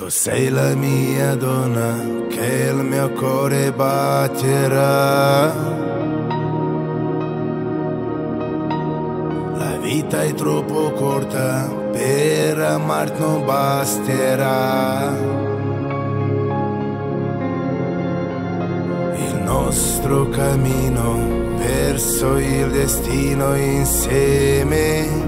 sei la mia donna, che il mio cuore batterà. La vita è troppo corta, per amarti non basterà. Il nostro cammino verso il destino insieme.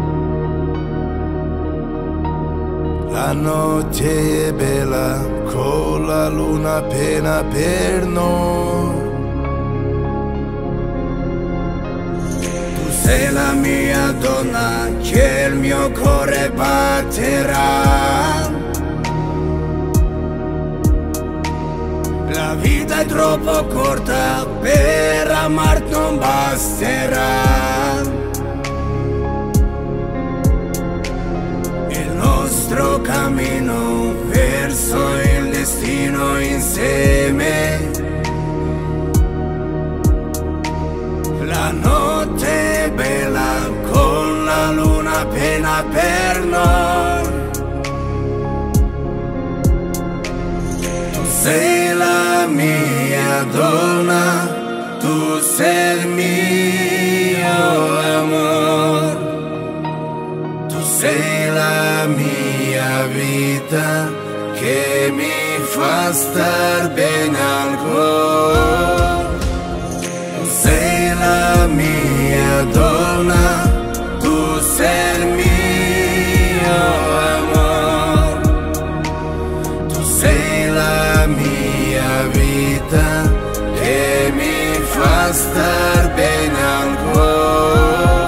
La notte è bella, con la luna appena per noi. Tu sei la mia donna, che il mio cuore batterà. La vita è troppo corta, per amarti non basterà. Il cammino verso il destino insieme. La notte è bella, con la luna appena per noi. Tu sei la mia donna, tu sei il mio amore. Tu sei la mia vita, che mi fa star bene al cuore. Tu sei la mia donna, tu sei il mio amore. Tu sei la mia vita, che mi fa star bene al cuore.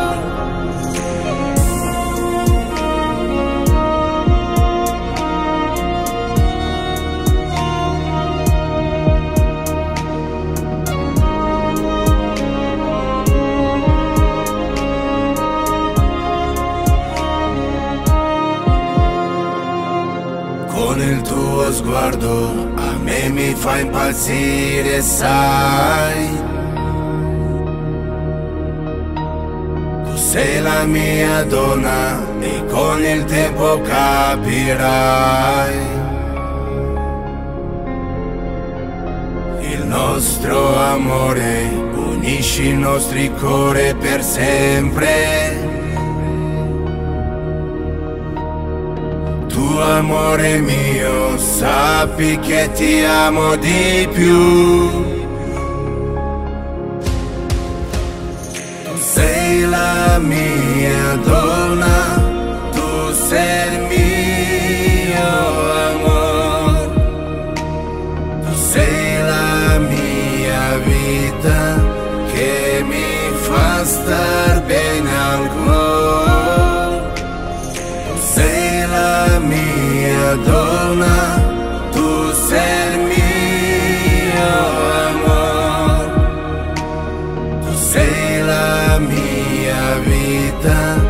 Con il tuo sguardo a me mi fa impazzire, sai. Tu sei la mia donna e con il tempo capirai. Il nostro amore unisce i nostri cuori per sempre. Tu amore mio, sappi che ti amo di più. Tu sei la mia donna, tu sei il mio amore. Tu sei la mia vita, che mi fa star bene al cuore. La mia donna, tu sei il mio amore. Tu sei la mia vita,